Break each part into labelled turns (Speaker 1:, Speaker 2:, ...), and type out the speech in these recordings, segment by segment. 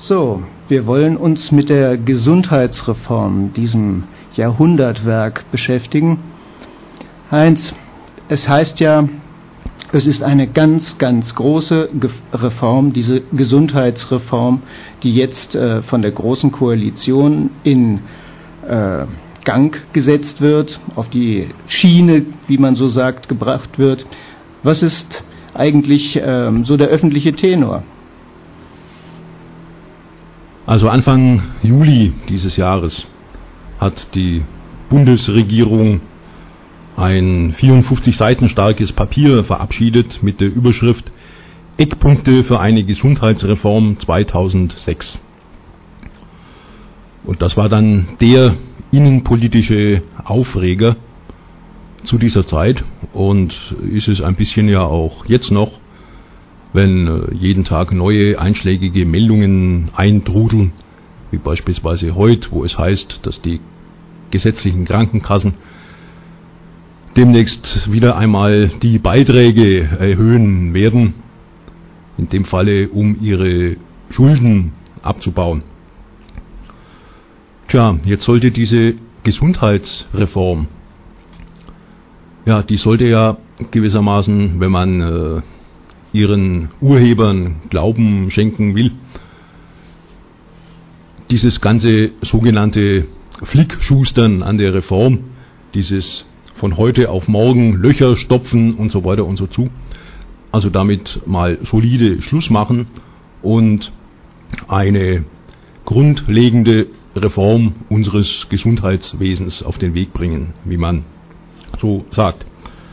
Speaker 1: So, wir wollen uns mit der Gesundheitsreform, diesem Jahrhundertwerk, beschäftigen. Heinz, es heißt ja, es ist eine ganz, ganz große Reform, diese Gesundheitsreform, die jetzt von der Großen Koalition in Gang gesetzt wird, auf die Schiene, wie man so sagt, gebracht wird. Was ist eigentlich so der öffentliche Tenor?
Speaker 2: Also Anfang Juli dieses Jahres hat die Bundesregierung ein 54 Seiten starkes Papier verabschiedet mit der Überschrift Eckpunkte für eine Gesundheitsreform 2006. Und das war dann der innenpolitische Aufreger zu dieser Zeit und ist es ein bisschen ja auch jetzt noch, wenn jeden Tag neue einschlägige Meldungen eintrudeln, wie beispielsweise heute, wo es heißt, dass die gesetzlichen Krankenkassen demnächst wieder einmal die Beiträge erhöhen werden, in dem Falle um ihre Schulden abzubauen. Tja, jetzt sollte diese Gesundheitsreform, die sollte ja gewissermaßen, wenn man ihren Urhebern Glauben schenken will, dieses ganze sogenannte Flickschustern an der Reform, dieses von heute auf morgen Löcher stopfen und so weiter und so zu, also damit mal solide Schluss machen und eine grundlegende Reform unseres Gesundheitswesens auf den Weg bringen, wie man so sagt.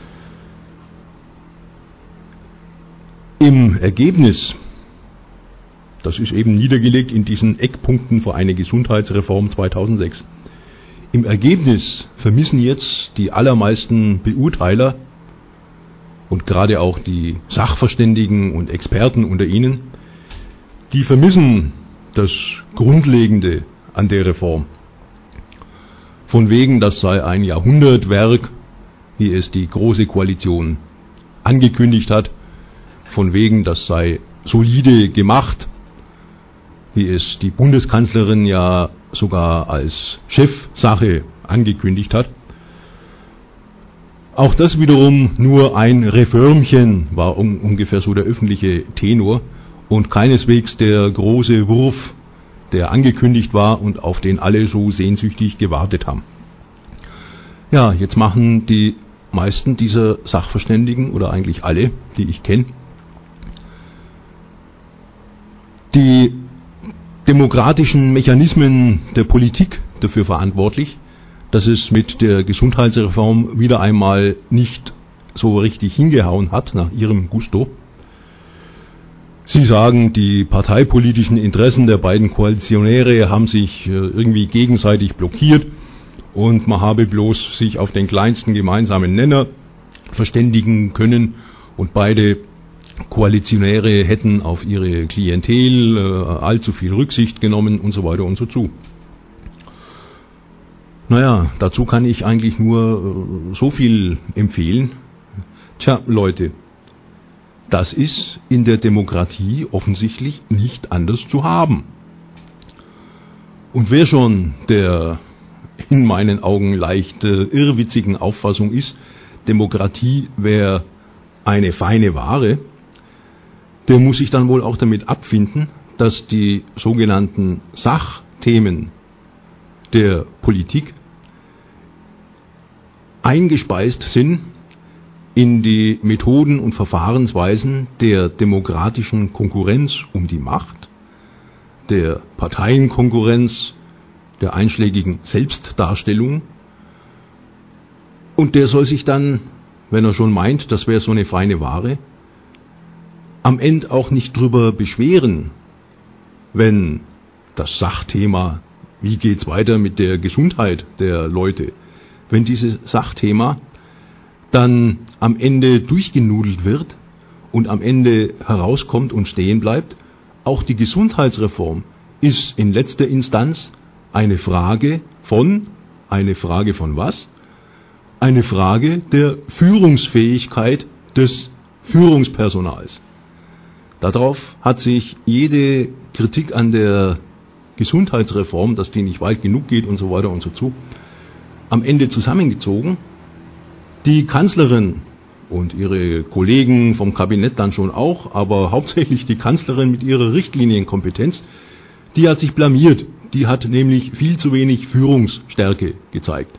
Speaker 2: Im Ergebnis, das ist eben niedergelegt in diesen Eckpunkten für eine Gesundheitsreform 2006, im Ergebnis vermissen jetzt die allermeisten Beurteiler und gerade auch die Sachverständigen und Experten unter ihnen, die vermissen das Grundlegende an der Reform. Von wegen, das sei ein Jahrhundertwerk, wie es die Große Koalition angekündigt hat, von wegen, das sei solide gemacht, wie es die Bundeskanzlerin ja sogar als Chefsache angekündigt hat. Auch das wiederum nur ein Reformchen war ungefähr so der öffentliche Tenor und keineswegs der große Wurf, der angekündigt war und auf den alle so sehnsüchtig gewartet haben. Ja, jetzt machen die meisten dieser Sachverständigen oder eigentlich alle, die ich kenne, die demokratischen Mechanismen der Politik dafür verantwortlich, dass es mit der Gesundheitsreform wieder einmal nicht so richtig hingehauen hat nach ihrem Gusto. Sie sagen, die parteipolitischen Interessen der beiden Koalitionäre haben sich irgendwie gegenseitig blockiert und man habe bloß sich auf den kleinsten gemeinsamen Nenner verständigen können und beide Koalitionäre hätten auf ihre Klientel allzu viel Rücksicht genommen und so weiter und so zu. Naja, dazu kann ich eigentlich nur so viel empfehlen. Tja, Leute, das ist in der Demokratie offensichtlich nicht anders zu haben. Und wer schon der in meinen Augen leicht irrwitzigen Auffassung ist, Demokratie wäre eine feine Ware, der muss sich dann wohl auch damit abfinden, dass die sogenannten Sachthemen der Politik eingespeist sind in die Methoden und Verfahrensweisen der demokratischen Konkurrenz um die Macht, der Parteienkonkurrenz, der einschlägigen Selbstdarstellung. Und der soll sich dann, wenn er schon meint, das wäre so eine feine Ware, am Ende auch nicht drüber beschweren, wenn das Sachthema, wie geht's weiter mit der Gesundheit der Leute, wenn dieses Sachthema dann am Ende durchgenudelt wird und am Ende herauskommt und stehen bleibt, auch die Gesundheitsreform ist in letzter Instanz eine Frage von was? Eine Frage der Führungsfähigkeit des Führungspersonals. Darauf hat sich jede Kritik an der Gesundheitsreform, dass die nicht weit genug geht und so weiter und so zu, am Ende zusammengezogen. Die Kanzlerin und ihre Kollegen vom Kabinett dann schon auch, aber hauptsächlich die Kanzlerin mit ihrer Richtlinienkompetenz, die hat sich blamiert. Die hat nämlich viel zu wenig Führungsstärke gezeigt.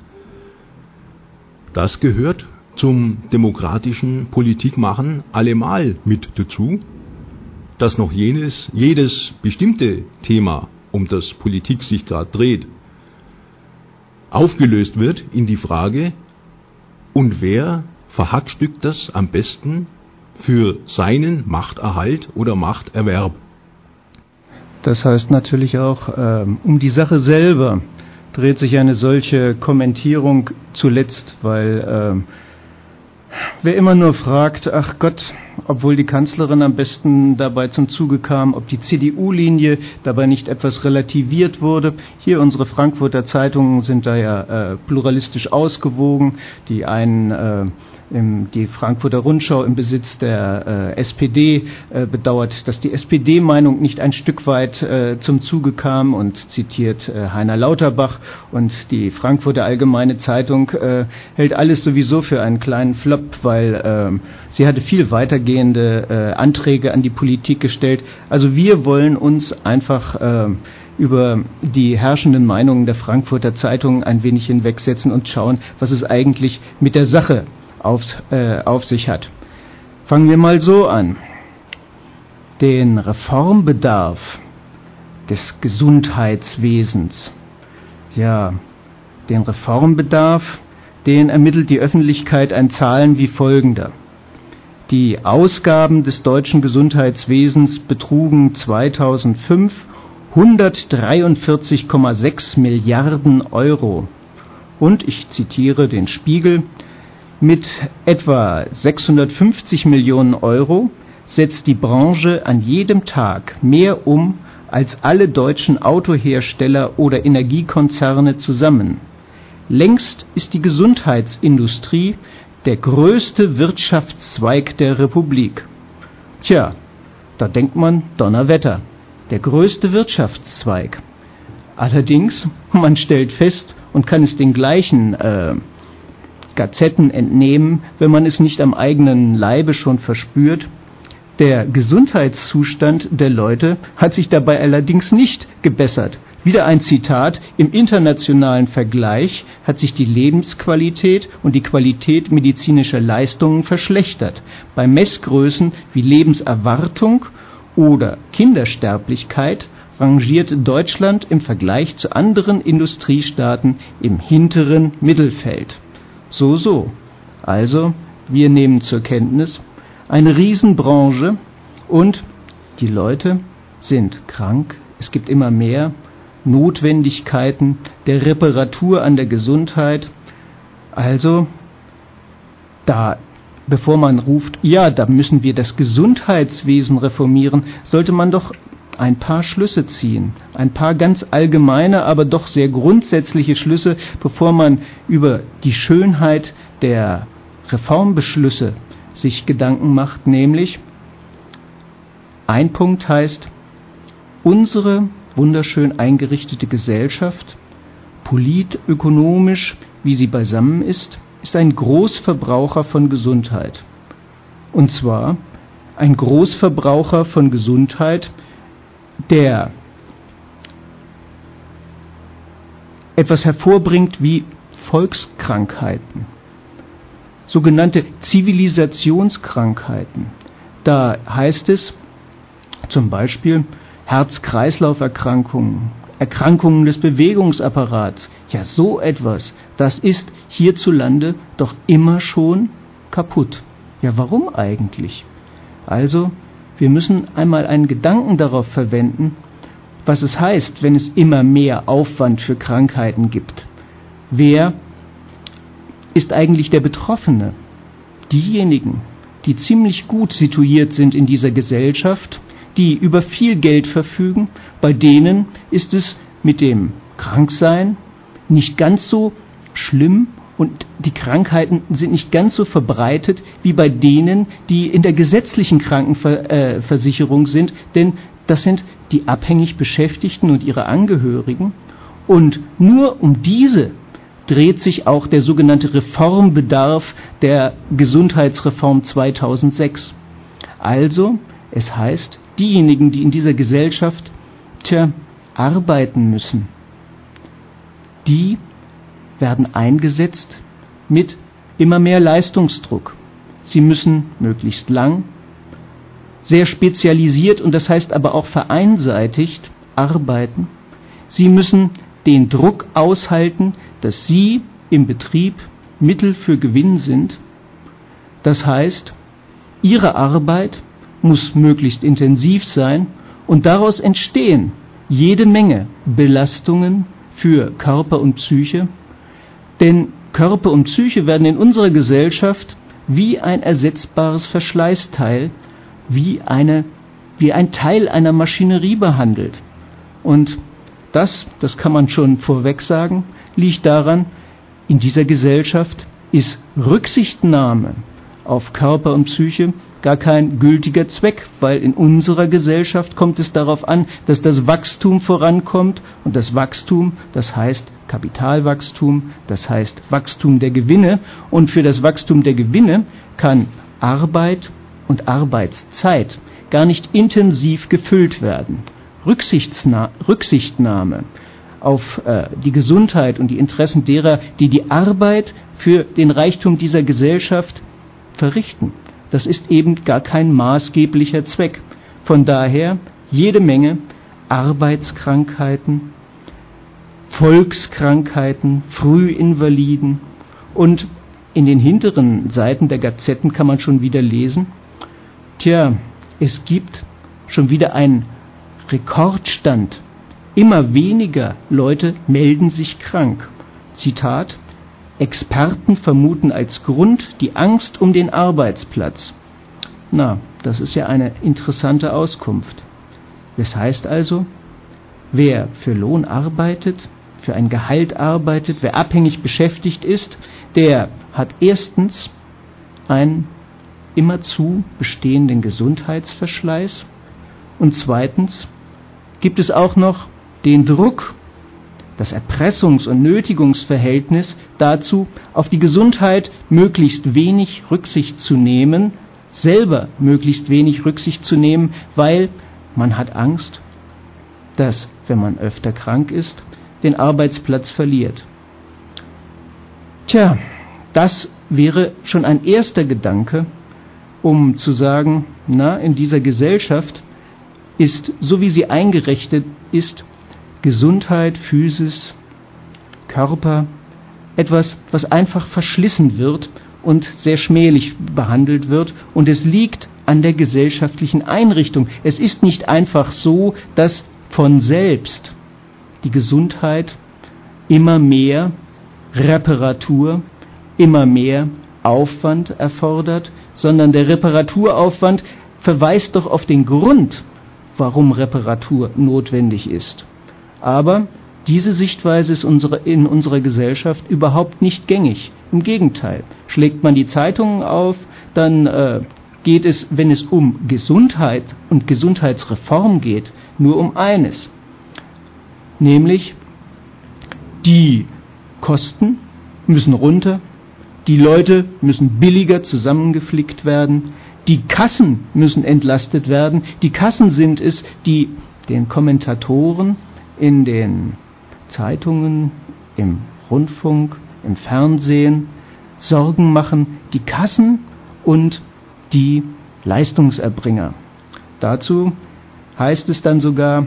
Speaker 2: Das gehört zum demokratischen Politikmachen allemal mit dazu, dass noch jedes bestimmte Thema, um das Politik sich gerade dreht, aufgelöst wird in die Frage, und wer verhackstückt das am besten für seinen Machterhalt oder Machterwerb?
Speaker 1: Das heißt natürlich auch, um die Sache selber dreht sich eine solche Kommentierung zuletzt, weil wer immer nur fragt, ach Gott, obwohl die Kanzlerin am besten dabei zum Zuge kam, ob die CDU-Linie dabei nicht etwas relativiert wurde. Hier unsere Frankfurter Zeitungen sind da ja pluralistisch ausgewogen. Die einen, die Frankfurter Rundschau im Besitz der SPD bedauert, dass die SPD-Meinung nicht ein Stück weit zum Zuge kam und zitiert Heiner Lauterbach, und die Frankfurter Allgemeine Zeitung hält alles sowieso für einen kleinen Flop, weil sie hatte viel weitergehende Anträge an die Politik gestellt. Also wir wollen uns einfach über die herrschenden Meinungen der Frankfurter Zeitung ein wenig hinwegsetzen und schauen, was es eigentlich mit der Sache auf sich hat. Fangen wir mal so an. Den Reformbedarf des Gesundheitswesens, ja, den Reformbedarf, den ermittelt die Öffentlichkeit an Zahlen wie folgender. Die Ausgaben des deutschen Gesundheitswesens betrugen 2005 143,6 Milliarden Euro. Und ich zitiere den Spiegel: Mit etwa 650 Millionen Euro setzt die Branche an jedem Tag mehr um als alle deutschen Autohersteller oder Energiekonzerne zusammen. Längst ist die Gesundheitsindustrie der größte Wirtschaftszweig der Republik. Tja, da denkt man, Donnerwetter, der größte Wirtschaftszweig. Allerdings, man stellt fest und kann es den gleichen Gazetten entnehmen, wenn man es nicht am eigenen Leibe schon verspürt, der Gesundheitszustand der Leute hat sich dabei allerdings nicht gebessert. Wieder ein Zitat: Im internationalen Vergleich hat sich die Lebensqualität und die Qualität medizinischer Leistungen verschlechtert. Bei Messgrößen wie Lebenserwartung oder Kindersterblichkeit rangiert Deutschland im Vergleich zu anderen Industriestaaten im hinteren Mittelfeld. So. Also, wir nehmen zur Kenntnis, eine Riesenbranche und die Leute sind krank. Es gibt immer mehr Notwendigkeiten der Reparatur an der Gesundheit. Also, bevor man ruft, ja, da müssen wir das Gesundheitswesen reformieren, sollte man doch ein paar Schlüsse ziehen, ein paar ganz allgemeine, aber doch sehr grundsätzliche Schlüsse, bevor man über die Schönheit der Reformbeschlüsse sich Gedanken macht, nämlich ein Punkt heißt, unsere wunderschön eingerichtete Gesellschaft, politökonomisch, wie sie beisammen ist ein Großverbraucher von Gesundheit. Und zwar ein Großverbraucher von Gesundheit, der etwas hervorbringt wie Volkskrankheiten, sogenannte Zivilisationskrankheiten. Da heißt es zum Beispiel Herz-Kreislauf-Erkrankungen, Erkrankungen des Bewegungsapparats. Ja, so etwas, das ist hierzulande doch immer schon kaputt. Ja, warum eigentlich? Also, wir müssen einmal einen Gedanken darauf verwenden, was es heißt, wenn es immer mehr Aufwand für Krankheiten gibt. Wer ist eigentlich der Betroffene? Diejenigen, die ziemlich gut situiert sind in dieser Gesellschaft, die über viel Geld verfügen, bei denen ist es mit dem Kranksein nicht ganz so schlimm und die Krankheiten sind nicht ganz so verbreitet wie bei denen, die in der gesetzlichen Krankenversicherung sind, denn das sind die abhängig Beschäftigten und ihre Angehörigen. Und nur um diese dreht sich auch der sogenannte Reformbedarf der Gesundheitsreform 2006. Also, es heißt, diejenigen, die in dieser Gesellschaft arbeiten müssen, die werden eingesetzt mit immer mehr Leistungsdruck. Sie müssen möglichst lang, sehr spezialisiert und das heißt aber auch vereinseitigt arbeiten. Sie müssen den Druck aushalten, dass sie im Betrieb Mittel für Gewinn sind. Das heißt, ihre Arbeit muss möglichst intensiv sein und daraus entstehen jede Menge Belastungen für Körper und Psyche, denn Körper und Psyche werden in unserer Gesellschaft wie ein ersetzbares Verschleißteil, wie ein Teil einer Maschinerie behandelt. Und das kann man schon vorweg sagen, liegt daran, in dieser Gesellschaft ist Rücksichtnahme auf Körper und Psyche gar kein gültiger Zweck, weil in unserer Gesellschaft kommt es darauf an, dass das Wachstum vorankommt und das Wachstum, das heißt Kapitalwachstum, das heißt Wachstum der Gewinne und für das Wachstum der Gewinne kann Arbeit und Arbeitszeit gar nicht intensiv gefüllt werden. Rücksichtnahme auf die Gesundheit und die Interessen derer, die die Arbeit für den Reichtum dieser Gesellschaft verrichten. Das ist eben gar kein maßgeblicher Zweck. Von daher jede Menge Arbeitskrankheiten, Volkskrankheiten, Frühinvaliden und in den hinteren Seiten der Gazetten kann man schon wieder lesen, es gibt schon wieder einen Rekordstand. Immer weniger Leute melden sich krank. Zitat: Experten vermuten als Grund die Angst um den Arbeitsplatz. Das ist ja eine interessante Auskunft. Das heißt also, wer für Lohn arbeitet, für ein Gehalt arbeitet, wer abhängig beschäftigt ist, der hat erstens einen immerzu bestehenden Gesundheitsverschleiß und zweitens gibt es auch noch den Druck, das Erpressungs- und Nötigungsverhältnis dazu, auf die Gesundheit möglichst wenig Rücksicht zu nehmen, selber möglichst wenig Rücksicht zu nehmen, weil man hat Angst, dass, wenn man öfter krank ist, den Arbeitsplatz verliert. Das wäre schon ein erster Gedanke, um zu sagen, in dieser Gesellschaft ist, so wie sie eingerichtet ist, Gesundheit, Physis, Körper, etwas, was einfach verschlissen wird und sehr schmählich behandelt wird. Und es liegt an der gesellschaftlichen Einrichtung. Es ist nicht einfach so, dass von selbst die Gesundheit immer mehr Reparatur, immer mehr Aufwand erfordert, sondern der Reparaturaufwand verweist doch auf den Grund, warum Reparatur notwendig ist. Aber diese Sichtweise ist in unserer Gesellschaft überhaupt nicht gängig. Im Gegenteil, schlägt man die Zeitungen auf, dann geht es, wenn es um Gesundheit und Gesundheitsreform geht, nur um eines. Nämlich, die Kosten müssen runter, die Leute müssen billiger zusammengeflickt werden, die Kassen müssen entlastet werden. Die Kassen sind es, die den Kommentatoren in den Zeitungen, im Rundfunk, im Fernsehen Sorgen machen, die Kassen und die Leistungserbringer. Dazu heißt es dann sogar,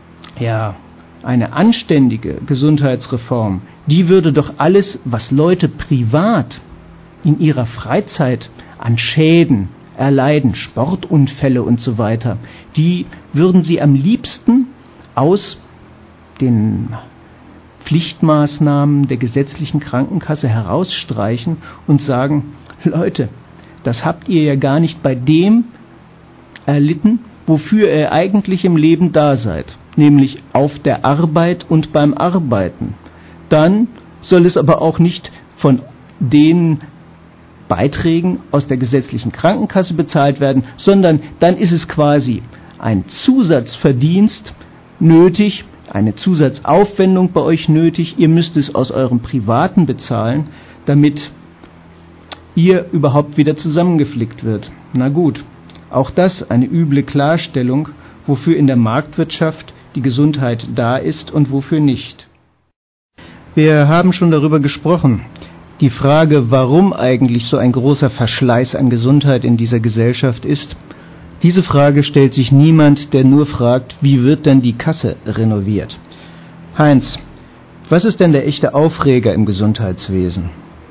Speaker 1: eine anständige Gesundheitsreform, die würde doch alles, was Leute privat in ihrer Freizeit an Schäden erleiden, Sportunfälle und so weiter, die würden sie am liebsten aus den Pflichtmaßnahmen der gesetzlichen Krankenkasse herausstreichen und sagen, Leute, das habt ihr ja gar nicht bei dem erlitten, wofür ihr eigentlich im Leben da seid, nämlich auf der Arbeit und beim Arbeiten. Dann soll es aber auch nicht von den Beiträgen aus der gesetzlichen Krankenkasse bezahlt werden, sondern dann ist es quasi ein Zusatzverdienst nötig, eine Zusatzaufwendung bei euch nötig. Ihr müsst es aus eurem Privaten bezahlen, damit ihr überhaupt wieder zusammengeflickt wird. Na gut, auch das eine üble Klarstellung, wofür in der Marktwirtschaft die Gesundheit da ist und wofür nicht. Wir haben schon darüber gesprochen. Die Frage, warum eigentlich so ein großer Verschleiß an Gesundheit in dieser Gesellschaft ist, diese Frage stellt sich niemand, der nur fragt, wie wird denn die Kasse renoviert? Heinz, was ist denn der echte Aufreger im Gesundheitswesen?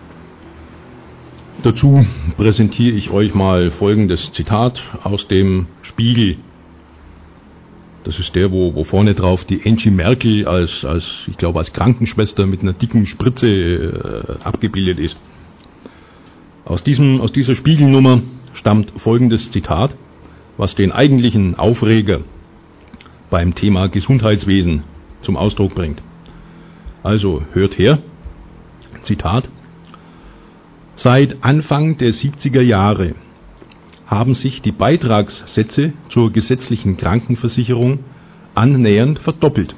Speaker 2: Dazu präsentiere ich euch mal folgendes Zitat aus dem Spiegel. Das ist der, wo vorne drauf die Angie Merkel als Krankenschwester mit einer dicken Spritze abgebildet ist. Aus dieser Spiegelnummer stammt folgendes Zitat, was den eigentlichen Aufreger beim Thema Gesundheitswesen zum Ausdruck bringt. Also hört her, Zitat: Seit Anfang der 70er Jahre haben sich die Beitragssätze zur gesetzlichen Krankenversicherung annähernd verdoppelt.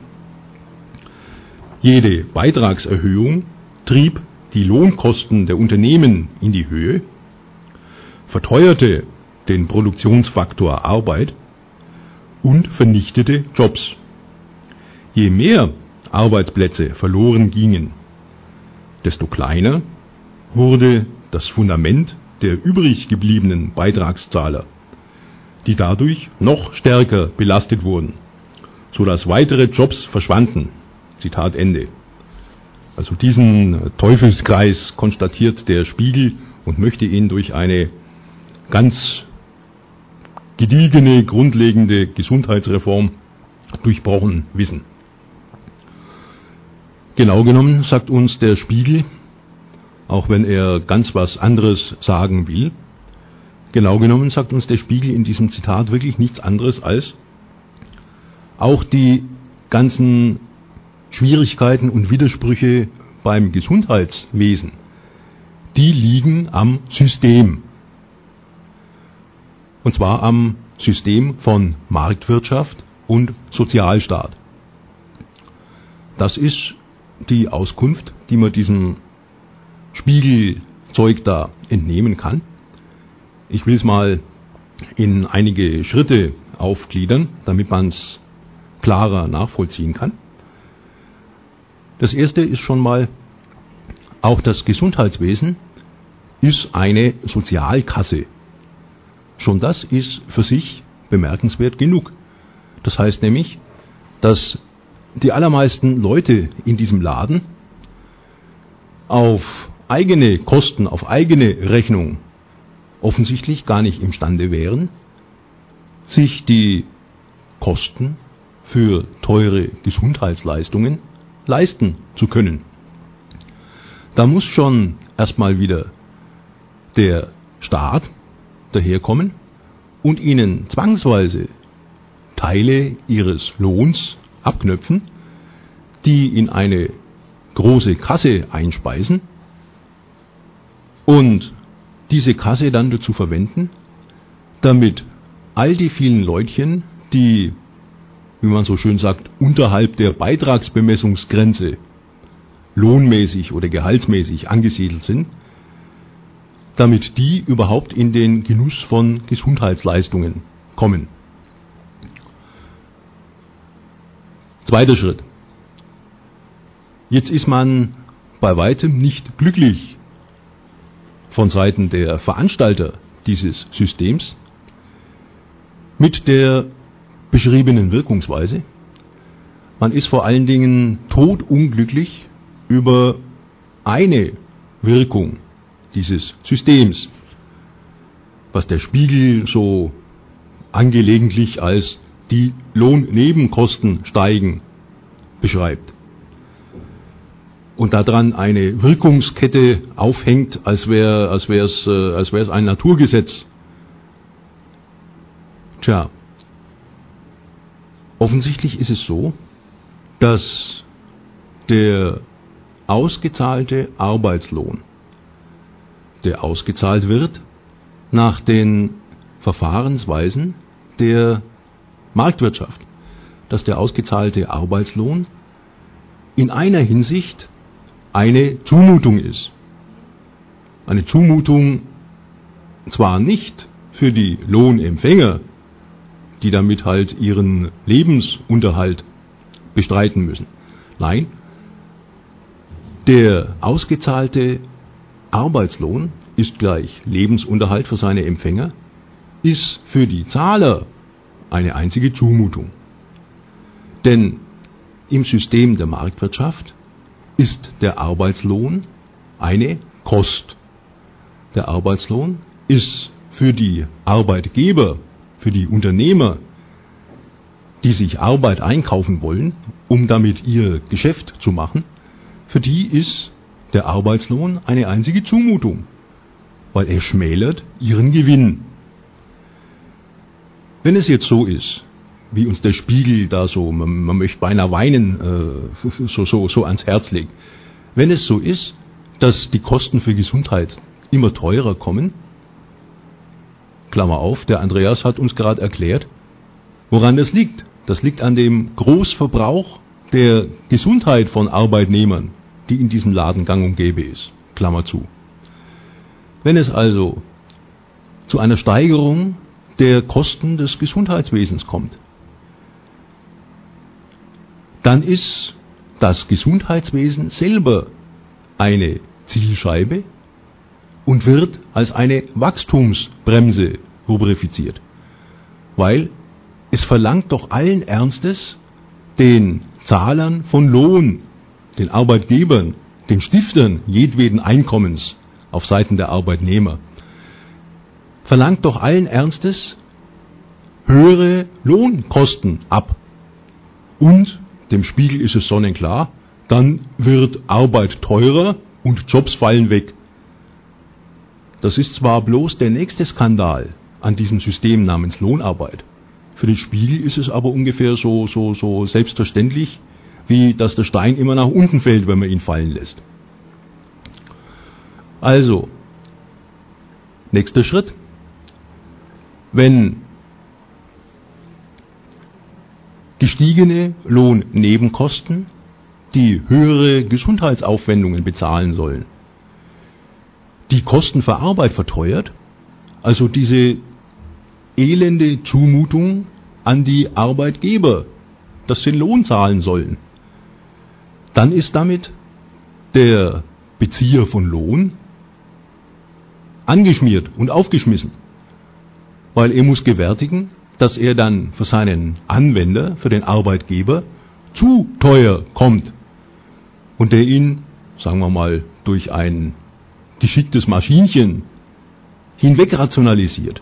Speaker 2: Jede Beitragserhöhung trieb die Lohnkosten der Unternehmen in die Höhe, verteuerte den Produktionsfaktor Arbeit und vernichtete Jobs. Je mehr Arbeitsplätze verloren gingen, desto kleiner wurde das Fundament der übrig gebliebenen Beitragszahler, die dadurch noch stärker belastet wurden, sodass weitere Jobs verschwanden. Zitat Ende. Also diesen Teufelskreis konstatiert der Spiegel und möchte ihn durch eine ganz gediegene, grundlegende Gesundheitsreform durchbrochen wissen. Genau genommen sagt uns der Spiegel, auch wenn er ganz was anderes sagen will, genau genommen sagt uns der Spiegel in diesem Zitat wirklich nichts anderes als auch die ganzen Schwierigkeiten und Widersprüche beim Gesundheitswesen, die liegen am System. Und zwar am System von Marktwirtschaft und Sozialstaat. Das ist die Auskunft, die man diesem Spiegelzeug da entnehmen kann. Ich will es mal in einige Schritte aufgliedern, damit man es klarer nachvollziehen kann. Das erste ist schon mal, auch das Gesundheitswesen ist eine Sozialkasse. Schon das ist für sich bemerkenswert genug. Das heißt nämlich, dass die allermeisten Leute in diesem Laden auf eigene Kosten, auf eigene Rechnung offensichtlich gar nicht imstande wären, sich die Kosten für teure Gesundheitsleistungen leisten zu können. Da muss schon erstmal wieder der Staat daherkommen und ihnen zwangsweise Teile ihres Lohns abknöpfen, die in eine große Kasse einspeisen und diese Kasse dann dazu verwenden, damit all die vielen Leutchen, die, wie man so schön sagt, unterhalb der Beitragsbemessungsgrenze lohnmäßig oder gehaltsmäßig angesiedelt sind, damit die überhaupt in den Genuss von Gesundheitsleistungen kommen. Zweiter Schritt. Jetzt ist man bei weitem nicht glücklich von Seiten der Veranstalter dieses Systems mit der beschriebenen Wirkungsweise. Man ist vor allen Dingen todunglücklich über eine Wirkung dieses Systems, was der Spiegel so angelegentlich als die Lohnnebenkosten steigen beschreibt. Und daran eine Wirkungskette aufhängt, als wäre es ein Naturgesetz. Tja, offensichtlich ist es so, dass der ausgezahlte Arbeitslohn, der ausgezahlt wird nach den Verfahrensweisen der Marktwirtschaft, dass der ausgezahlte Arbeitslohn in einer Hinsicht eine Zumutung ist. Eine Zumutung zwar nicht für die Lohnempfänger, die damit halt ihren Lebensunterhalt bestreiten müssen. Nein, der ausgezahlte Arbeitslohn ist gleich Lebensunterhalt für seine Empfänger, ist für die Zahler eine einzige Zumutung. Denn im System der Marktwirtschaft ist der Arbeitslohn eine Kost. Der Arbeitslohn ist für die Arbeitgeber, für die Unternehmer, die sich Arbeit einkaufen wollen, um damit ihr Geschäft zu machen, für die ist der Arbeitslohn eine einzige Zumutung, weil er schmälert ihren Gewinn. Wenn es jetzt so ist, wie uns der Spiegel da so, man möchte beinahe weinen, so ans Herz legt, wenn es so ist, dass die Kosten für Gesundheit immer teurer kommen, Klammer auf, der Andreas hat uns gerade erklärt, woran das liegt. Das liegt an dem Großverbrauch der Gesundheit von Arbeitnehmern, die in diesem Laden gang und gäbe ist. Klammer zu. Wenn es also zu einer Steigerung der Kosten des Gesundheitswesens kommt, dann ist das Gesundheitswesen selber eine Zielscheibe und wird als eine Wachstumsbremse rubrifiziert. Weil es verlangt doch allen Ernstes den Zahlern von Lohn, den Arbeitgebern, den Stiftern jedweden Einkommens auf Seiten der Arbeitnehmer, verlangt doch allen Ernstes höhere Lohnkosten ab. Und dem Spiegel ist es sonnenklar, dann wird Arbeit teurer und Jobs fallen weg. Das ist zwar bloß der nächste Skandal an diesem System namens Lohnarbeit. Für den Spiegel ist es aber ungefähr so selbstverständlich, wie dass der Stein immer nach unten fällt, wenn man ihn fallen lässt. Also, nächster Schritt. Wenn gestiegene Lohnnebenkosten die höhere Gesundheitsaufwendungen bezahlen sollen, die Kosten für Arbeit verteuert, also diese elende Zumutung an die Arbeitgeber, dass sie den Lohn zahlen sollen, dann ist damit der Bezieher von Lohn angeschmiert und aufgeschmissen, weil er muss gewärtigen, dass er dann für seinen Anwender, für den Arbeitgeber, zu teuer kommt und der ihn, sagen wir mal, durch ein geschicktes Maschinchen hinweg rationalisiert.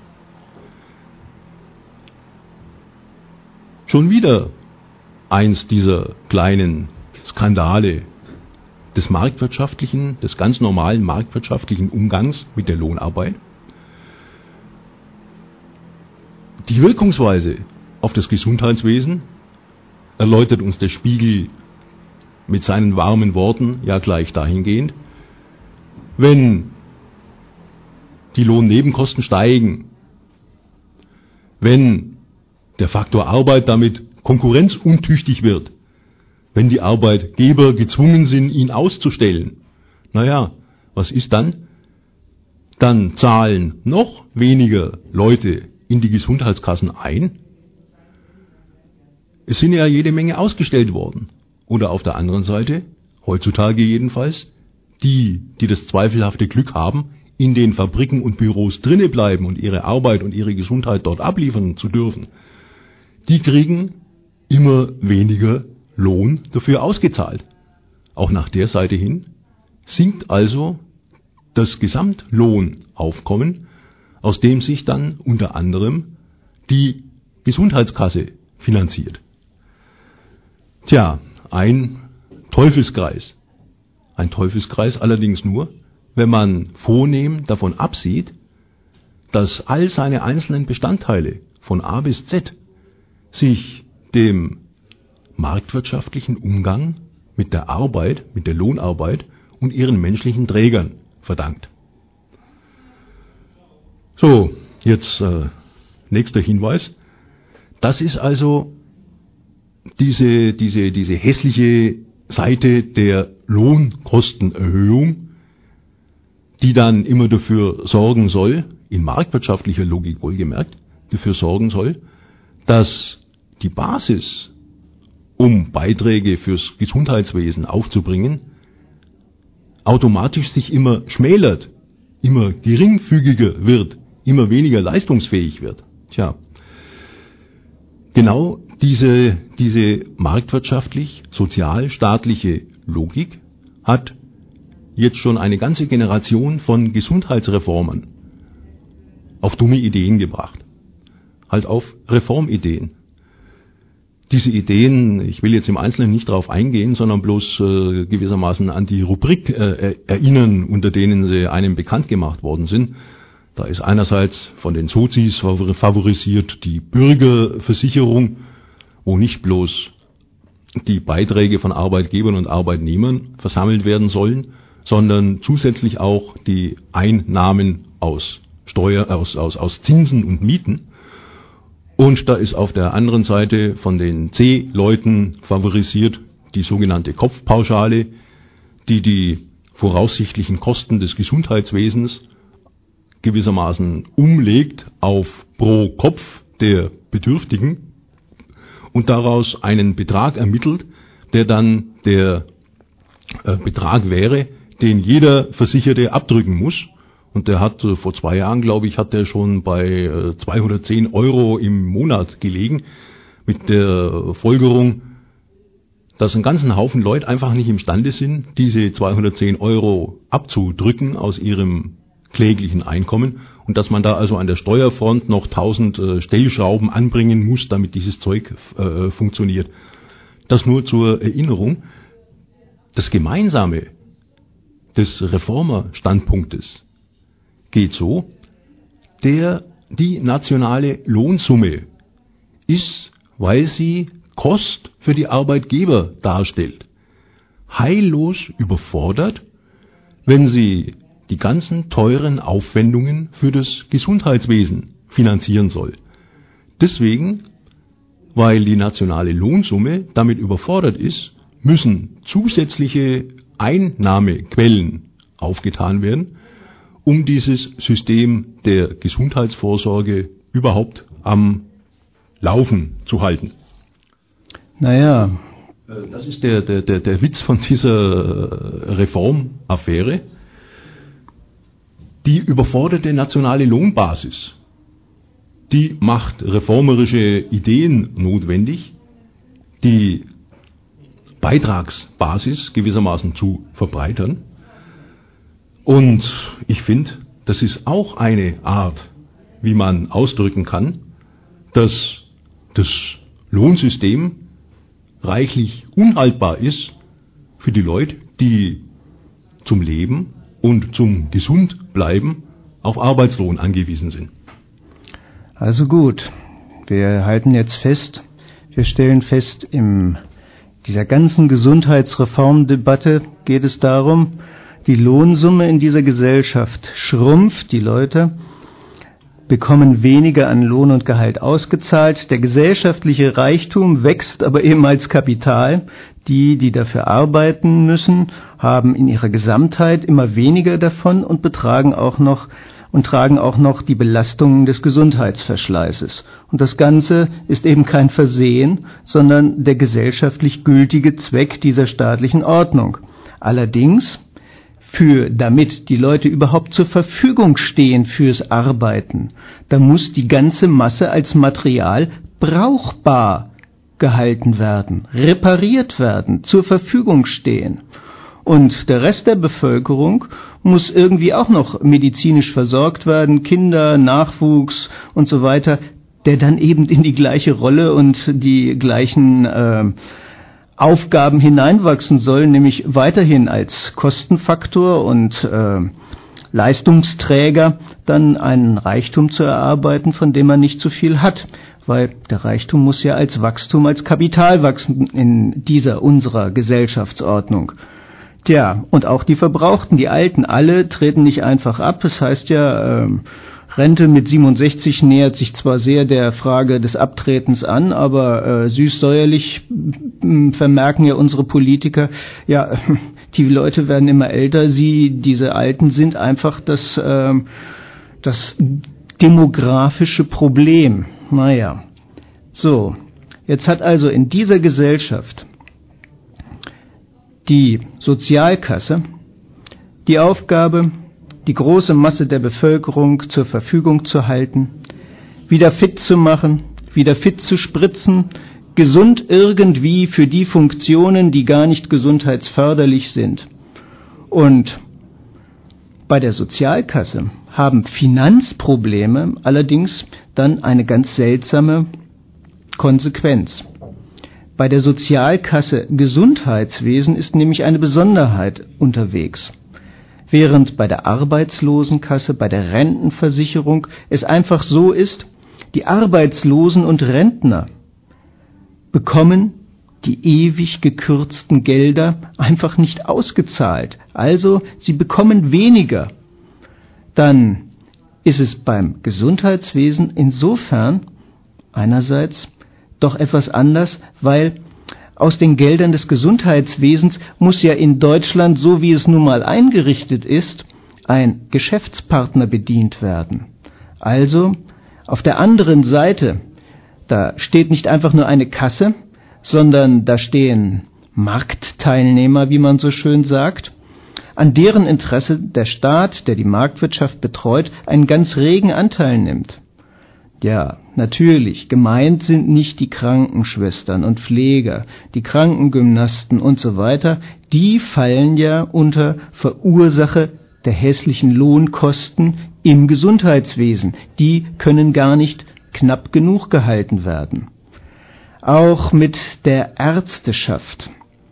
Speaker 2: Schon wieder eins dieser kleinen Skandale des marktwirtschaftlichen, des ganz normalen marktwirtschaftlichen Umgangs mit der Lohnarbeit. Die Wirkungsweise auf das Gesundheitswesen erläutert uns der Spiegel mit seinen warmen Worten ja gleich dahingehend: Wenn die Lohnnebenkosten steigen, wenn der Faktor Arbeit damit konkurrenzuntüchtig wird, wenn die Arbeitgeber gezwungen sind, ihn auszustellen, naja, was ist dann? Dann zahlen noch weniger Leute in die Gesundheitskassen ein. Es sind ja jede Menge ausgestellt worden. Oder auf der anderen Seite, heutzutage jedenfalls, die das zweifelhafte Glück haben, in den Fabriken und Büros drinne bleiben und ihre Arbeit und ihre Gesundheit dort abliefern zu dürfen, die kriegen immer weniger Lohn dafür ausgezahlt. Auch nach der Seite hin sinkt also das Gesamtlohnaufkommen, aus dem sich dann unter anderem die Gesundheitskasse finanziert. Tja, ein Teufelskreis. Ein Teufelskreis allerdings nur, wenn man vornehm davon absieht, dass all seine einzelnen Bestandteile von A bis Z sich dem marktwirtschaftlichen Umgang mit der Arbeit, mit der Lohnarbeit und ihren menschlichen Trägern verdankt. So, jetzt nächster Hinweis. Das ist also diese hässliche Seite der Lohnkostenerhöhung, die dann immer dafür sorgen soll, in marktwirtschaftlicher Logik wohlgemerkt, dafür sorgen soll, dass die Basis, um Beiträge fürs Gesundheitswesen aufzubringen, automatisch sich immer schmälert, immer geringfügiger wird, immer weniger leistungsfähig wird. Tja, genau diese marktwirtschaftlich, sozialstaatliche Logik hat jetzt schon eine ganze Generation von Gesundheitsreformern auf dumme Ideen gebracht. Halt auf Reformideen. Diese Ideen, ich will jetzt im Einzelnen nicht darauf eingehen, sondern bloß gewissermaßen an die Rubrik erinnern, unter denen sie einem bekannt gemacht worden sind. Da ist einerseits von den Sozis favorisiert die Bürgerversicherung, wo nicht bloß die Beiträge von Arbeitgebern und Arbeitnehmern versammelt werden sollen, sondern zusätzlich auch die Einnahmen aus Zinsen und Mieten. Und da ist auf der anderen Seite von den C-Leuten favorisiert die sogenannte Kopfpauschale, die die voraussichtlichen Kosten des Gesundheitswesens gewissermaßen umlegt auf pro Kopf der Bedürftigen und daraus einen Betrag ermittelt, der dann der Betrag wäre, den jeder Versicherte abdrücken muss. Und der hat vor 2 Jahren, glaube ich, hat der schon bei 210 € im Monat gelegen, mit der Folgerung, dass ein ganzen Haufen Leute einfach nicht imstande sind, diese 210 € abzudrücken aus ihrem kläglichen Einkommen und dass man da also an der Steuerfront noch 1000 Stellschrauben anbringen muss, damit dieses Zeug funktioniert. Das nur zur Erinnerung. Das Gemeinsame des Reformerstandpunktes geht so, die nationale Lohnsumme ist, weil sie Kost für die Arbeitgeber darstellt, heillos überfordert, wenn sie die ganzen teuren Aufwendungen für das Gesundheitswesen finanzieren soll. Deswegen, weil die nationale Lohnsumme damit überfordert ist, müssen zusätzliche Einnahmequellen aufgetan werden, um dieses System der Gesundheitsvorsorge überhaupt am Laufen zu halten.
Speaker 1: Naja.
Speaker 2: Das ist der Witz von dieser Reformaffäre. Die überforderte nationale Lohnbasis, die macht reformerische Ideen notwendig, die Beitragsbasis gewissermaßen zu verbreitern. Und ich finde, das ist auch eine Art, wie man ausdrücken kann, dass das Lohnsystem reichlich unhaltbar ist für die Leute, die zum Leben und zum Gesundbleiben auf Arbeitslohn angewiesen sind.
Speaker 1: Also gut, wir halten jetzt fest, wir stellen fest, in dieser ganzen Gesundheitsreformdebatte geht es darum, die Lohnsumme in dieser Gesellschaft schrumpft, die Leute bekommen weniger an Lohn und Gehalt ausgezahlt, der gesellschaftliche Reichtum wächst aber eben als Kapital, die dafür arbeiten müssen, haben in ihrer Gesamtheit immer weniger davon und tragen auch noch die Belastungen des Gesundheitsverschleißes. Und das Ganze ist eben kein Versehen, sondern der gesellschaftlich gültige Zweck dieser staatlichen Ordnung. Allerdings, damit die Leute überhaupt zur Verfügung stehen fürs Arbeiten, da muss die ganze Masse als Material brauchbar gehalten werden, repariert werden, zur Verfügung stehen. Und der Rest der Bevölkerung muss irgendwie auch noch medizinisch versorgt werden, Kinder, Nachwuchs und so weiter, der dann eben in die gleiche Rolle und die gleichen Aufgaben hineinwachsen soll, nämlich weiterhin als Kostenfaktor und Leistungsträger dann einen Reichtum zu erarbeiten, von dem man nicht zu viel hat. Weil der Reichtum muss ja als Wachstum, als Kapital wachsen in unserer Gesellschaftsordnung. Tja, und auch die Verbrauchten, die Alten, alle treten nicht einfach ab. Das heißt ja, Rente mit 67 nähert sich zwar sehr der Frage des Abtretens an, aber süßsäuerlich vermerken ja unsere Politiker, ja, die Leute werden immer älter, diese Alten sind einfach das demografische Problem. Naja, so, jetzt hat also in dieser Gesellschaft die Sozialkasse die Aufgabe, die große Masse der Bevölkerung zur Verfügung zu halten, wieder fit zu machen, wieder fit zu spritzen, gesund irgendwie für die Funktionen, die gar nicht gesundheitsförderlich sind. Und bei der Sozialkasse haben Finanzprobleme allerdings dann eine ganz seltsame Konsequenz. Bei der Sozialkasse Gesundheitswesen ist nämlich eine Besonderheit unterwegs. Während bei der Arbeitslosenkasse, bei der Rentenversicherung es einfach so ist, die Arbeitslosen und Rentner bekommen die ewig gekürzten Gelder einfach nicht ausgezahlt. Also sie bekommen weniger. Dann ist es beim Gesundheitswesen insofern einerseits doch etwas anders, weil aus den Geldern des Gesundheitswesens muss ja in Deutschland, so wie es nun mal eingerichtet ist, ein Geschäftspartner bedient werden. Also auf der anderen Seite, da steht nicht einfach nur eine Kasse, sondern da stehen Marktteilnehmer, wie man so schön sagt, an deren Interesse der Staat, der die Marktwirtschaft betreut, einen ganz regen Anteil nimmt. Ja, natürlich, gemeint sind nicht die Krankenschwestern und Pfleger, die Krankengymnasten und so weiter, die fallen ja unter Verursacher der hässlichen Lohnkosten im Gesundheitswesen. Die können gar nicht knapp genug gehalten werden. Auch mit der Ärzteschaft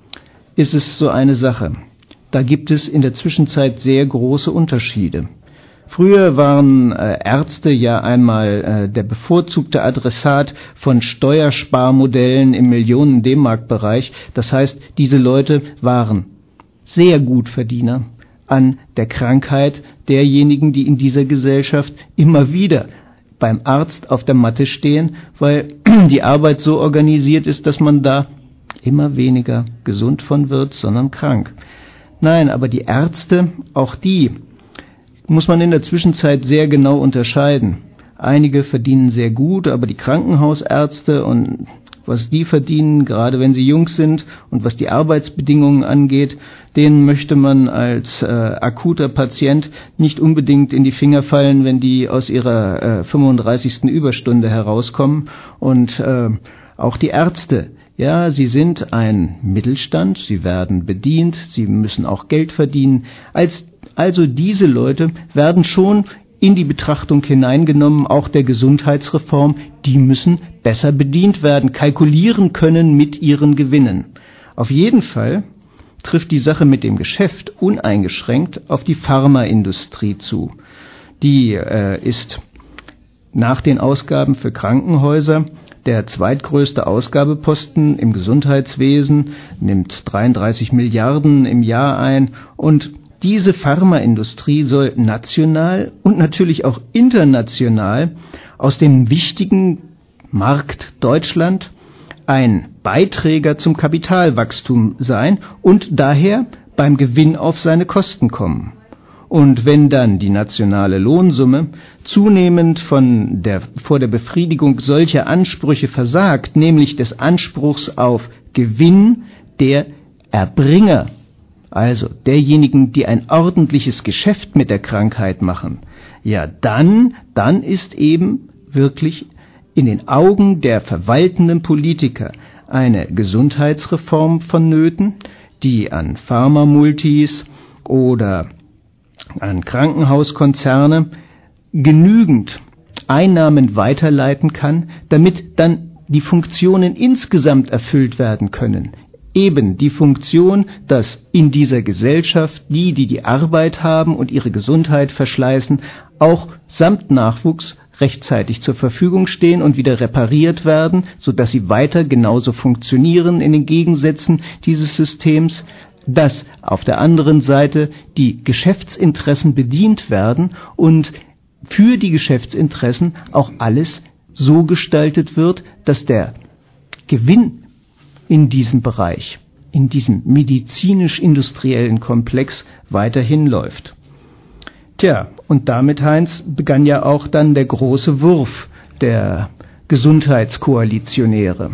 Speaker 1: ist es so eine Sache. Da gibt es in der Zwischenzeit sehr große Unterschiede. Früher waren Ärzte ja einmal der bevorzugte Adressat von Steuersparmodellen im Millionen-D-Mark-Bereich. Das heißt, diese Leute waren sehr Gutverdiener an der Krankheit derjenigen, die in dieser Gesellschaft immer wieder beim Arzt auf der Matte stehen, weil die Arbeit so organisiert ist, dass man da immer weniger gesund von wird, sondern krank. Nein, aber die Ärzte, auch die muss man in der Zwischenzeit sehr genau unterscheiden. Einige verdienen sehr gut, aber die Krankenhausärzte und was die verdienen, gerade wenn sie jung sind und was die Arbeitsbedingungen angeht, denen möchte man als akuter Patient nicht unbedingt in die Finger fallen, wenn die aus ihrer 35. Überstunde herauskommen. Und auch die Ärzte, ja, sie sind ein Mittelstand, sie werden bedient, sie müssen auch Geld verdienen. Also diese Leute werden schon in die Betrachtung hineingenommen, auch der Gesundheitsreform, die müssen besser bedient werden, kalkulieren können mit ihren Gewinnen. Auf jeden Fall trifft die Sache mit dem Geschäft uneingeschränkt auf die Pharmaindustrie zu. Die ist nach den Ausgaben für Krankenhäuser der zweitgrößte Ausgabeposten im Gesundheitswesen, nimmt 33 Milliarden im Jahr ein und diese Pharmaindustrie soll national und natürlich auch international aus dem wichtigen Markt Deutschland ein Beiträger zum Kapitalwachstum sein und daher beim Gewinn auf seine Kosten kommen. Und wenn dann die nationale Lohnsumme zunehmend vor der Befriedigung solcher Ansprüche versagt, nämlich des Anspruchs auf Gewinn der Erbringer, also derjenigen, die ein ordentliches Geschäft mit der Krankheit machen, ja, dann ist eben wirklich in den Augen der verwaltenden Politiker eine Gesundheitsreform vonnöten, die an Pharmamultis oder an Krankenhauskonzerne genügend Einnahmen weiterleiten kann, damit dann die Funktionen insgesamt erfüllt werden können. Eben die Funktion, dass in dieser Gesellschaft die Arbeit haben und ihre Gesundheit verschleißen, auch samt Nachwuchs rechtzeitig zur Verfügung stehen und wieder repariert werden, sodass sie weiter genauso funktionieren in den Gegensätzen dieses Systems, dass auf der anderen Seite die Geschäftsinteressen bedient werden und für die Geschäftsinteressen auch alles so gestaltet wird, dass der Gewinn in diesem Bereich, in diesem medizinisch-industriellen Komplex weiterhin läuft. Tja, und damit, Heinz, begann ja auch dann der große Wurf der Gesundheitskoalitionäre.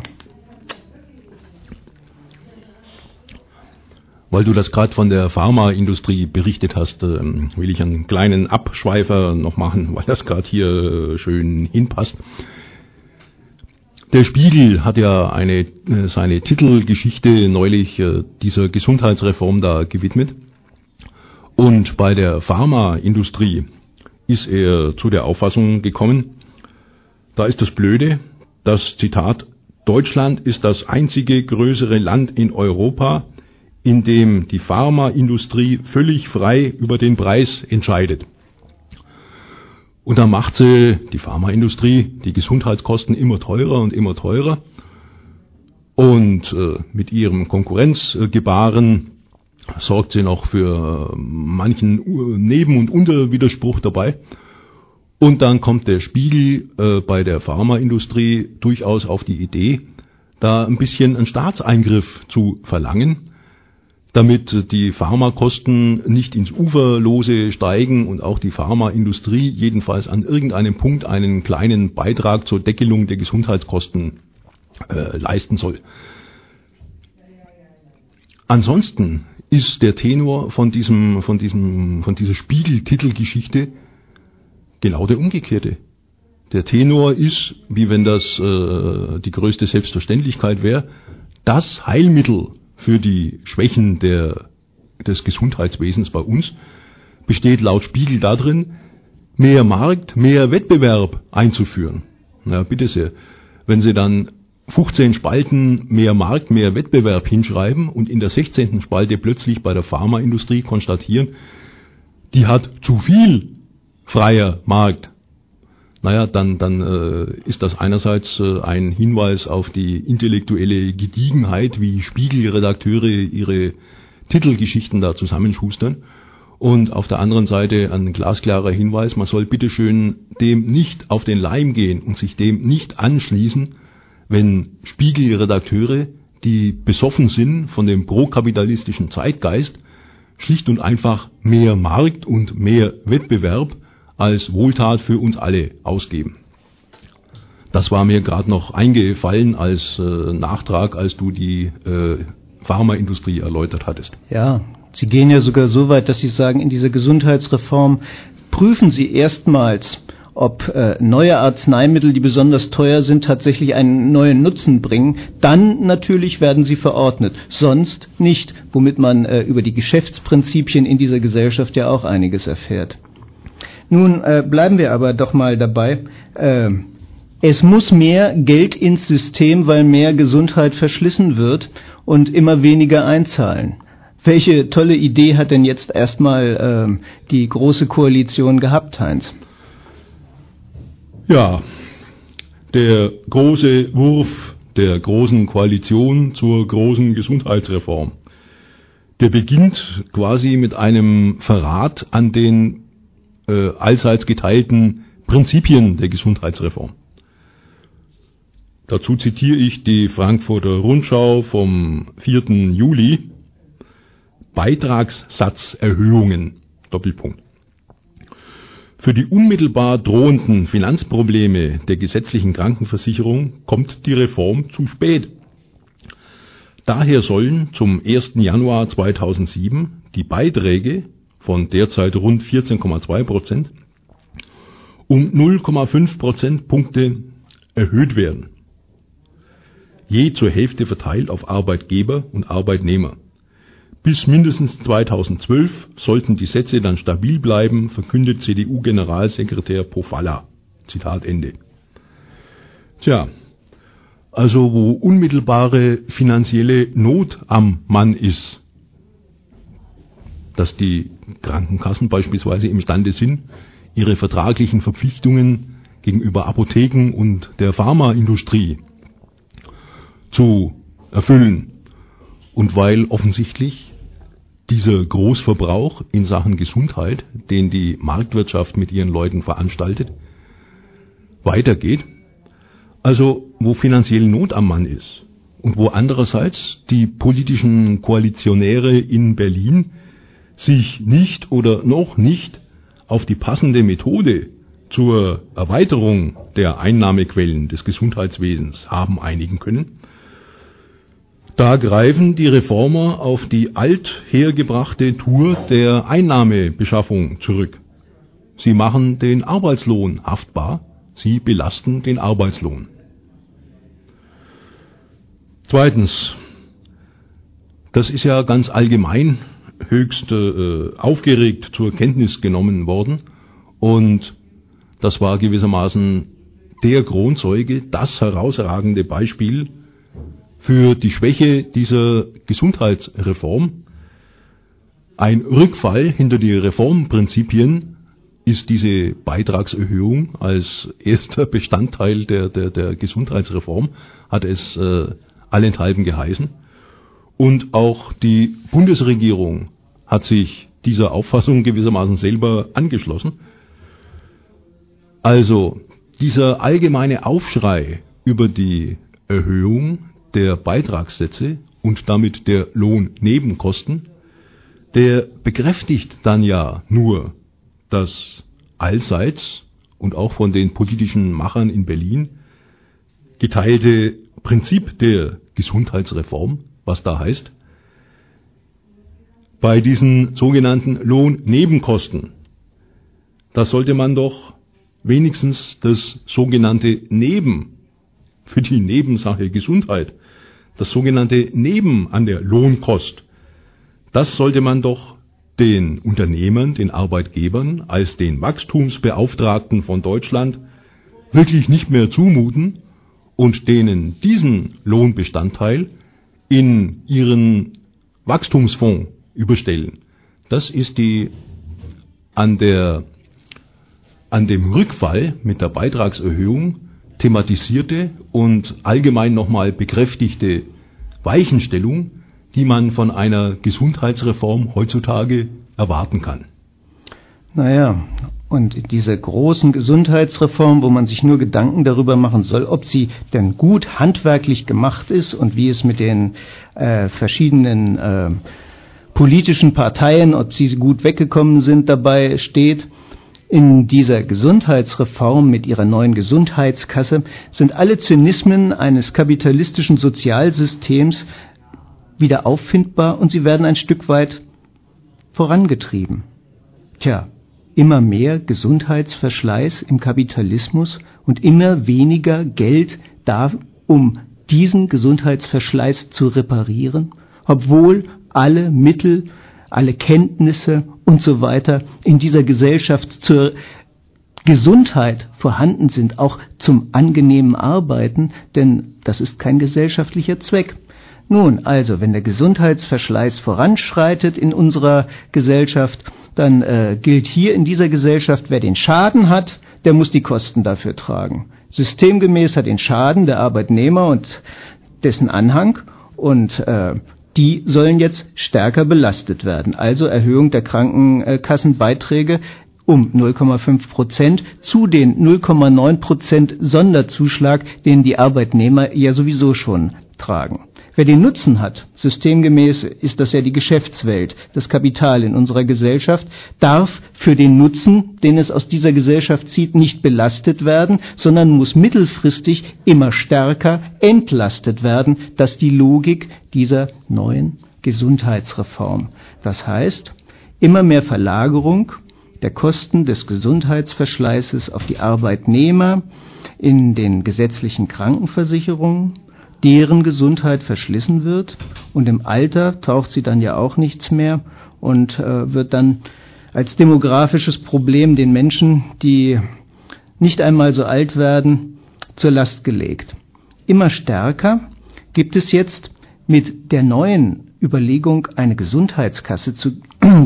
Speaker 2: Weil du das gerade von der Pharmaindustrie berichtet hast, will ich einen kleinen Abschweifer noch machen, weil das gerade hier schön hinpasst. Der Spiegel hat ja seine Titelgeschichte neulich dieser Gesundheitsreform da gewidmet. Und bei der Pharmaindustrie ist er zu der Auffassung gekommen, da ist das Blöde, das Zitat, Deutschland ist das einzige größere Land in Europa, in dem die Pharmaindustrie völlig frei über den Preis entscheidet. Und dann macht sie, die Pharmaindustrie, die Gesundheitskosten immer teurer und immer teurer. Und mit ihrem Konkurrenzgebaren sorgt sie noch für manchen Neben- und Unterwiderspruch dabei. Und dann kommt der Spiegel bei der Pharmaindustrie durchaus auf die Idee, da ein bisschen einen Staatseingriff zu verlangen, damit die Pharmakosten nicht ins Uferlose steigen und auch die Pharmaindustrie jedenfalls an irgendeinem Punkt einen kleinen Beitrag zur Deckelung der Gesundheitskosten leisten soll. Ansonsten ist der Tenor von dieser Spiegel-Titelgeschichte genau der umgekehrte. Der Tenor ist, wie wenn das die größte Selbstverständlichkeit wäre, das Heilmittel für die Schwächen des Gesundheitswesens bei uns besteht laut Spiegel darin, mehr Markt, mehr Wettbewerb einzuführen. Na, bitte sehr. Wenn Sie dann 15 Spalten mehr Markt, mehr Wettbewerb hinschreiben und in der 16. Spalte plötzlich bei der Pharmaindustrie konstatieren, die hat zu viel freier Markt. Naja, dann ist das einerseits ein Hinweis auf die intellektuelle Gediegenheit, wie Spiegelredakteure ihre Titelgeschichten da zusammenschustern. Und auf der anderen Seite ein glasklarer Hinweis, man soll bitteschön dem nicht auf den Leim gehen und sich dem nicht anschließen, wenn Spiegelredakteure, die besoffen sind von dem prokapitalistischen Zeitgeist, schlicht und einfach mehr Markt und mehr Wettbewerb als Wohltat für uns alle ausgeben. Das war mir gerade noch eingefallen als Nachtrag, als du die Pharmaindustrie erläutert hattest.
Speaker 1: Ja, Sie gehen ja sogar so weit, dass Sie sagen, in dieser Gesundheitsreform prüfen Sie erstmals, ob neue Arzneimittel, die besonders teuer sind, tatsächlich einen neuen Nutzen bringen. Dann natürlich werden sie verordnet, sonst nicht, womit man über die Geschäftsprinzipien in dieser Gesellschaft ja auch einiges erfährt. Nun bleiben wir aber doch mal dabei. Es muss mehr Geld ins System, weil mehr Gesundheit verschlissen wird und immer weniger einzahlen. Welche tolle Idee hat denn jetzt erstmal die Große Koalition gehabt, Heinz?
Speaker 2: Ja, der große Wurf der Großen Koalition zur großen Gesundheitsreform, der beginnt quasi mit einem Verrat an den allseits geteilten Prinzipien der Gesundheitsreform. Dazu zitiere ich die Frankfurter Rundschau vom 4. Juli. Beitragssatzerhöhungen, Doppelpunkt. Für die unmittelbar drohenden Finanzprobleme der gesetzlichen Krankenversicherung kommt die Reform zu spät. Daher sollen zum 1. Januar 2007 die Beiträge von derzeit rund 14,2% um 0,5 Prozentpunkte erhöht werden. Je zur Hälfte verteilt auf Arbeitgeber und Arbeitnehmer. Bis mindestens 2012 sollten die Sätze dann stabil bleiben, verkündet CDU-Generalsekretär Pofalla. Zitat Ende. Tja, also wo unmittelbare finanzielle Not am Mann ist, dass die Krankenkassen beispielsweise imstande sind, ihre vertraglichen Verpflichtungen gegenüber Apotheken und der Pharmaindustrie zu erfüllen. Und weil offensichtlich dieser Großverbrauch in Sachen Gesundheit, den die Marktwirtschaft mit ihren Leuten veranstaltet, weitergeht. Also wo finanziell Not am Mann ist und wo andererseits die politischen Koalitionäre in Berlin sich nicht oder noch nicht auf die passende Methode zur Erweiterung der Einnahmequellen des Gesundheitswesens haben einigen können, da greifen die Reformer auf die althergebrachte Tour der Einnahmebeschaffung zurück. Sie machen den Arbeitslohn haftbar, sie belasten den Arbeitslohn. Zweitens, das ist ja ganz allgemein höchst aufgeregt zur Kenntnis genommen worden und das war gewissermaßen der Kronzeuge, das herausragende Beispiel für die Schwäche dieser Gesundheitsreform. Ein Rückfall hinter die Reformprinzipien ist diese Beitragserhöhung als erster Bestandteil der Gesundheitsreform, hat es allenthalben geheißen. Und auch die Bundesregierung hat sich dieser Auffassung gewissermaßen selber angeschlossen. Also dieser allgemeine Aufschrei über die Erhöhung der Beitragssätze und damit der Lohnnebenkosten, der bekräftigt dann ja nur das allseits und auch von den politischen Machern in Berlin geteilte Prinzip der Gesundheitsreform, was da heißt, bei diesen sogenannten Lohnnebenkosten, da sollte man doch wenigstens das sogenannte für die Nebensache Gesundheit, das sogenannte Neben an der Lohnkost, das sollte man doch den Unternehmern, den Arbeitgebern als den Wachstumsbeauftragten von Deutschland wirklich nicht mehr zumuten und denen diesen Lohnbestandteil in ihren Wachstumsfonds überstellen. Das ist die an dem Rückfall mit der Beitragserhöhung thematisierte und allgemein nochmal bekräftigte Weichenstellung, die man von einer Gesundheitsreform heutzutage erwarten kann.
Speaker 1: Naja, und diese großen Gesundheitsreformen, wo man sich nur Gedanken darüber machen soll, ob sie denn gut handwerklich gemacht ist und wie es mit den verschiedenen politischen Parteien, ob sie gut weggekommen sind, dabei steht. In dieser Gesundheitsreform mit ihrer neuen Gesundheitskasse sind alle Zynismen eines kapitalistischen Sozialsystems wieder auffindbar und sie werden ein Stück weit vorangetrieben. Tja, immer mehr Gesundheitsverschleiß im Kapitalismus und immer weniger Geld da, um diesen Gesundheitsverschleiß zu reparieren, obwohl alle Mittel, alle Kenntnisse und so weiter in dieser Gesellschaft zur Gesundheit vorhanden sind, auch zum angenehmen Arbeiten, denn das ist kein gesellschaftlicher Zweck. Nun, also, wenn der Gesundheitsverschleiß voranschreitet in unserer Gesellschaft, dann gilt hier in dieser Gesellschaft, wer den Schaden hat, der muss die Kosten dafür tragen. Systemgemäß hat den Schaden der Arbeitnehmer und dessen Anhang und die sollen jetzt stärker belastet werden. Also Erhöhung der Krankenkassenbeiträge um 0,5% zu den 0,9% Sonderzuschlag, den die Arbeitnehmer ja sowieso schon tragen. Wer den Nutzen hat, systemgemäß ist das ja die Geschäftswelt, das Kapital in unserer Gesellschaft, darf für den Nutzen, den es aus dieser Gesellschaft zieht, nicht belastet werden, sondern muss mittelfristig immer stärker entlastet werden. Das ist die Logik dieser neuen Gesundheitsreform. Das heißt, immer mehr Verlagerung der Kosten des Gesundheitsverschleißes auf die Arbeitnehmer in den gesetzlichen Krankenversicherungen, deren Gesundheit verschlissen wird und im Alter taucht sie dann ja auch nichts mehr und wird dann als demografisches Problem den Menschen, die nicht einmal so alt werden, zur Last gelegt. Immer stärker gibt es jetzt mit der neuen Überlegung, eine Gesundheitskasse zu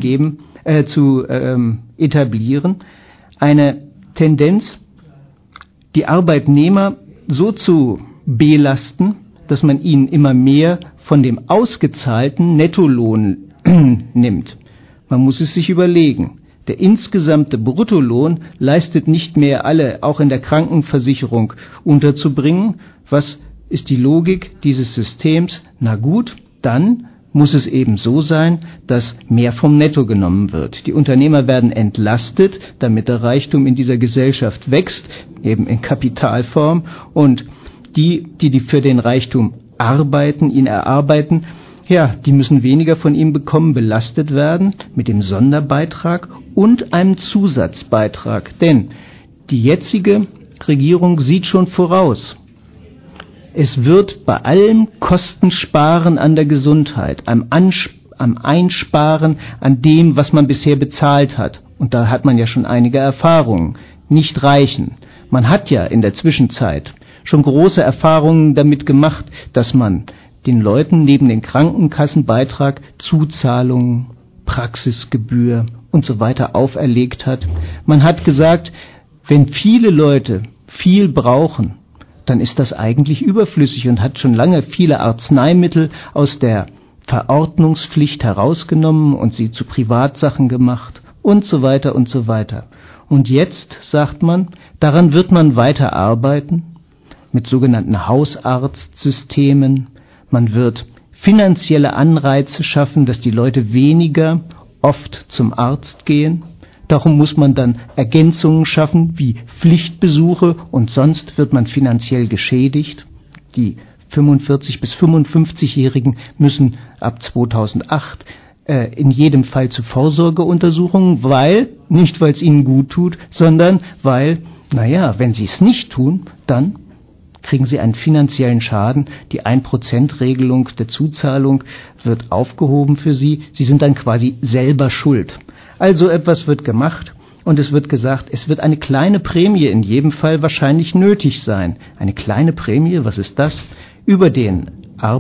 Speaker 1: etablieren, eine Tendenz, die Arbeitnehmer so zu belasten, dass man ihnen immer mehr von dem ausgezahlten Nettolohn nimmt. Man muss es sich überlegen. Der insgesamte Bruttolohn leistet nicht mehr alle, auch in der Krankenversicherung, unterzubringen. Was ist die Logik dieses Systems? Na gut, dann muss es eben so sein, dass mehr vom Netto genommen wird. Die Unternehmer werden entlastet, damit der Reichtum in dieser Gesellschaft wächst, eben in Kapitalform. Und die für den Reichtum arbeiten, ihn erarbeiten, ja, die müssen weniger von ihm bekommen, belastet werden mit dem Sonderbeitrag und einem Zusatzbeitrag. Denn die jetzige Regierung sieht schon voraus, es wird bei allem Kostensparen an der Gesundheit, am Einsparen an dem, was man bisher bezahlt hat, und da hat man ja schon einige Erfahrungen, nicht reichen. Man hat ja in der Zwischenzeit schon große Erfahrungen damit gemacht, dass man den Leuten neben den Krankenkassenbeitrag Zuzahlungen, Praxisgebühr und so weiter auferlegt hat. Man hat gesagt, wenn viele Leute viel brauchen, dann ist das eigentlich überflüssig und hat schon lange viele Arzneimittel aus der Verordnungspflicht herausgenommen und sie zu Privatsachen gemacht und so weiter und so weiter. Und jetzt, sagt man, daran wird man weiter arbeiten mit sogenannten Hausarztsystemen. Man wird finanzielle Anreize schaffen, dass die Leute weniger oft zum Arzt gehen. Darum muss man dann Ergänzungen schaffen, wie Pflichtbesuche, und sonst wird man finanziell geschädigt. Die 45- bis 55-Jährigen müssen ab 2008 in jedem Fall zu Vorsorgeuntersuchungen, nicht weil es ihnen gut tut, sondern weil, wenn sie es nicht tun, dann kriegen sie einen finanziellen Schaden. Die 1%-Regelung der Zuzahlung wird aufgehoben für sie. Sie sind dann quasi selber schuld. Also etwas wird gemacht und es wird gesagt, es wird eine kleine Prämie in jedem Fall wahrscheinlich nötig sein. Eine kleine Prämie, was ist das? Über den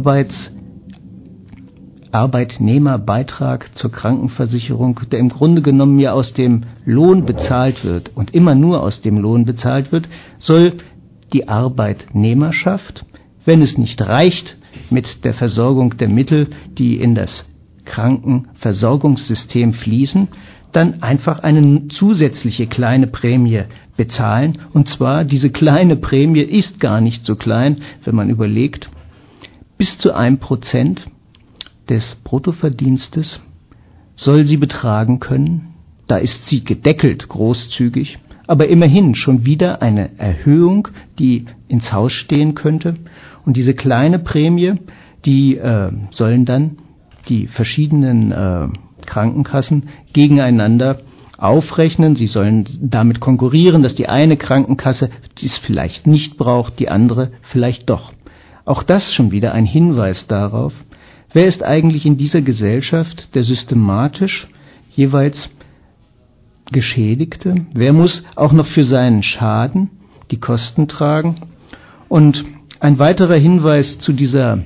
Speaker 1: Arbeitnehmerbeitrag zur Krankenversicherung, der im Grunde genommen ja aus dem Lohn bezahlt wird und immer nur aus dem Lohn bezahlt wird, soll die Arbeitnehmerschaft, wenn es nicht reicht mit der Versorgung der Mittel, die in das Krankenversorgungssystem fließen, dann einfach eine zusätzliche kleine Prämie bezahlen. Und zwar, diese kleine Prämie ist gar nicht so klein, wenn man überlegt, bis zu 1% des Bruttoverdienstes soll sie betragen können. Da ist sie gedeckelt, großzügig, aber immerhin schon wieder eine Erhöhung, die ins Haus stehen könnte. Und diese kleine Prämie, die sollen dann die verschiedenen Krankenkassen gegeneinander aufrechnen. Sie sollen damit konkurrieren, dass die eine Krankenkasse dies vielleicht nicht braucht, die andere vielleicht doch. Auch das schon wieder ein Hinweis darauf, wer ist eigentlich in dieser Gesellschaft der systematisch jeweils Geschädigte? Wer muss auch noch für seinen Schaden die Kosten tragen? Und ein weiterer Hinweis zu dieser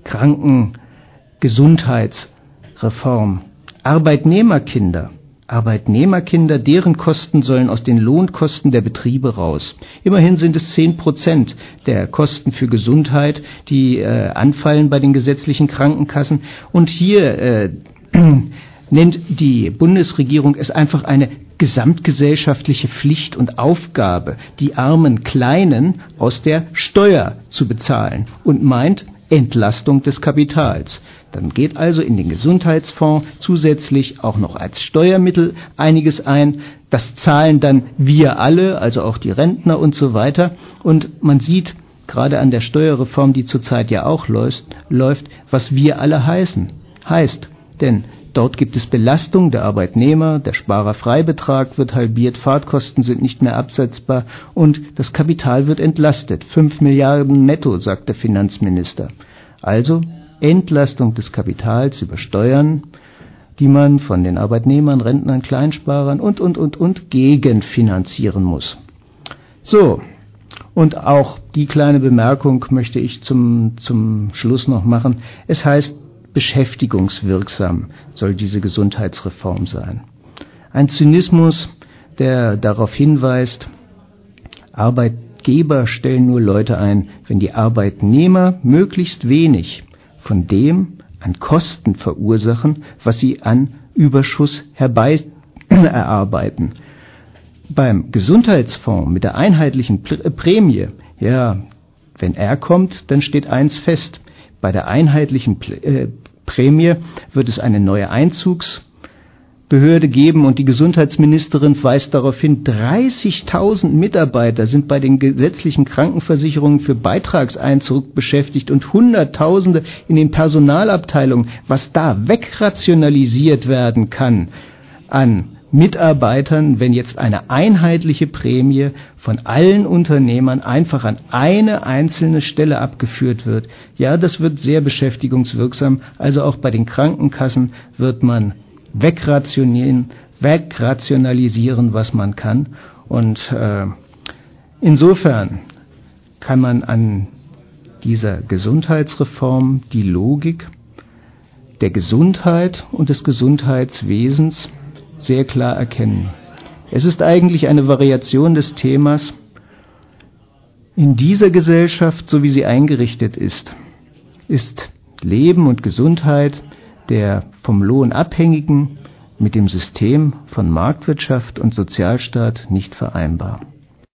Speaker 1: Krankengesundheitsreform. Arbeitnehmerkinder, deren Kosten sollen aus den Lohnkosten der Betriebe raus. Immerhin sind es 10% der Kosten für Gesundheit, die anfallen bei den gesetzlichen Krankenkassen. Und hier nennt die Bundesregierung es einfach eine gesamtgesellschaftliche Pflicht und Aufgabe, die armen Kleinen aus der Steuer zu bezahlen und meint Entlastung des Kapitals. Dann geht also in den Gesundheitsfonds zusätzlich auch noch als Steuermittel einiges ein. Das zahlen dann wir alle, also auch die Rentner und so weiter. Und man sieht gerade an der Steuerreform, die zurzeit ja auch läuft, was wir alle heißt. Denn dort gibt es Belastung der Arbeitnehmer, der Sparerfreibetrag wird halbiert, Fahrtkosten sind nicht mehr absetzbar und das Kapital wird entlastet. 5 Milliarden netto, sagt der Finanzminister. Also Entlastung des Kapitals über Steuern, die man von den Arbeitnehmern, Rentnern, Kleinsparern und gegenfinanzieren muss. So, und auch die kleine Bemerkung möchte ich zum Schluss noch machen. Es heißt, beschäftigungswirksam soll diese Gesundheitsreform sein. Ein Zynismus, der darauf hinweist, Arbeitgeber stellen nur Leute ein, wenn die Arbeitnehmer möglichst wenig von dem an Kosten verursachen, was sie an Überschuss herbei erarbeiten. Beim Gesundheitsfonds mit der einheitlichen Prämie, ja, wenn er kommt, dann steht eins fest. Bei der einheitlichen Prämie wird es eine neue Einzugsbehörde geben und die Gesundheitsministerin weist darauf hin, 30.000 Mitarbeiter sind bei den gesetzlichen Krankenversicherungen für Beitragseinzug beschäftigt und Hunderttausende in den Personalabteilungen, was da wegrationalisiert werden kann an Mitarbeitern, wenn jetzt eine einheitliche Prämie von allen Unternehmern einfach an eine einzelne Stelle abgeführt wird. Ja, das wird sehr beschäftigungswirksam. Also auch bei den Krankenkassen wird man wegrationalisieren, was man kann. Und insofern kann man an dieser Gesundheitsreform die Logik der Gesundheit und des Gesundheitswesens sehr klar erkennen. Es ist eigentlich eine Variation des Themas. In dieser Gesellschaft, so wie sie eingerichtet ist Leben und Gesundheit der vom Lohn Abhängigen mit dem System von Marktwirtschaft und Sozialstaat nicht vereinbar.